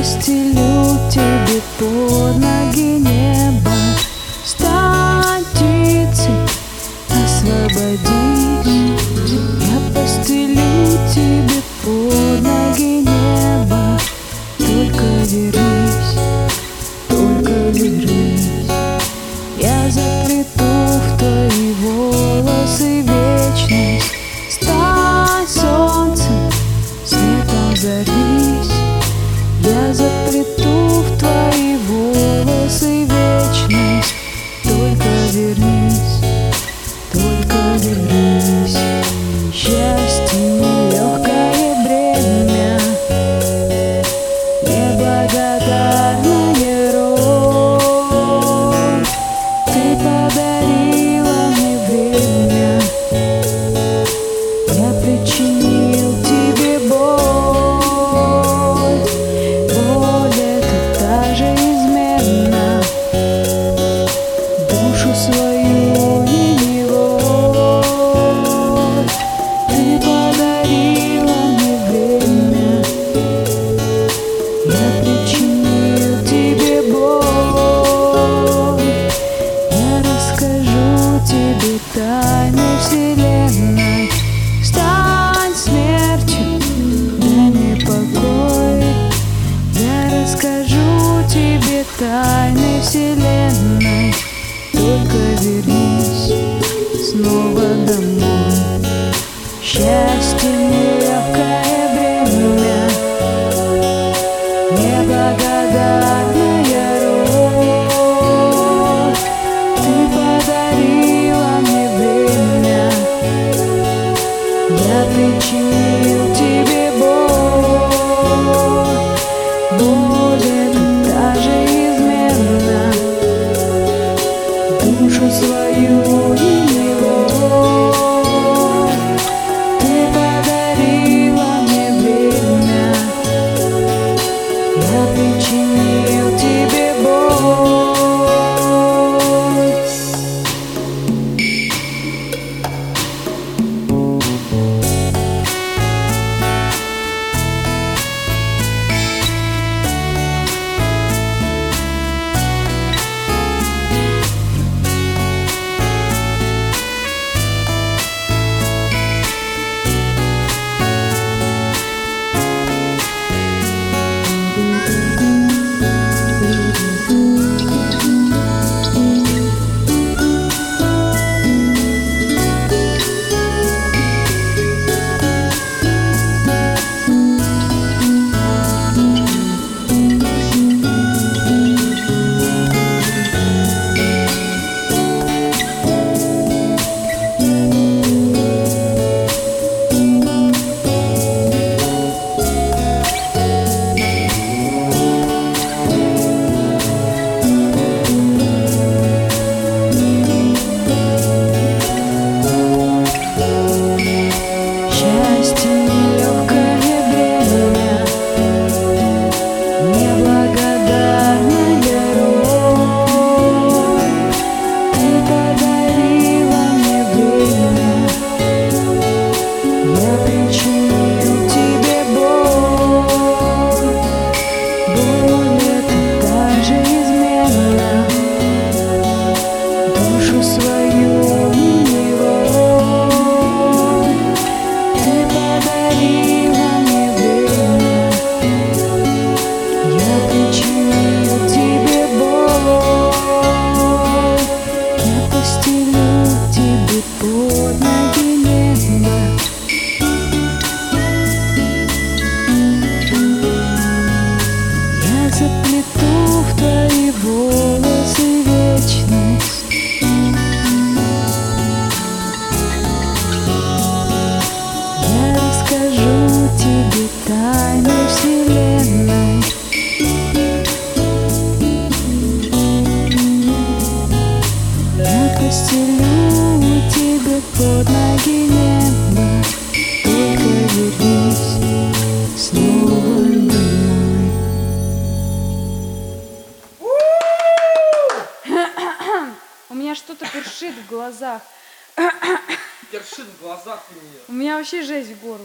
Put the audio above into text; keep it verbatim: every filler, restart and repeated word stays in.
постелю тебе под ноги небо. Стань птицей, освободись. Я постелю тебе под ноги небо. Только вернись, только вернись. Я заплету в твои волосы вечность. Стань солнцем, светом взорвись. Я заплету в твои волосы вечность. Только вернись, только вернись. Счастье нелегкое бремя, неблагодарная роль. Ты подарила мне время, я причинил тебе боль. Боль эта та же измена, душу свою не неволь. Ты подарила мне время, я причинил тебе боль. Я расскажу тебе тайны вселенной. Стань смертью, дай мне покой. Я расскажу тебе тайны вселенной. Только вернись снова домой. Счастье нелегкое бремя, неблагодарная роль. Ты подарила мне время, я причинил тебе боль. Боль эта та же измена, душу свою не неволь. Ты подарила мне время, я причинил тебе боль. Счастье нелегкое бремя, неблагодарная роль. Ты подарила мне время, я причинил тебе боль. Боль эта та же измена, душу свою не неволь. Ты подарила мне время, я причинил тебе боль. Я постелю тебе под ноги небо. Я заплету в твои волосы вечность. Я расскажу тебе тайны вселенной. Я постелю тебе под ноги небо. Только вернись снова домой. У меня что-то першит в глазах. Першит в глазах у нее. У меня вообще жесть в горле.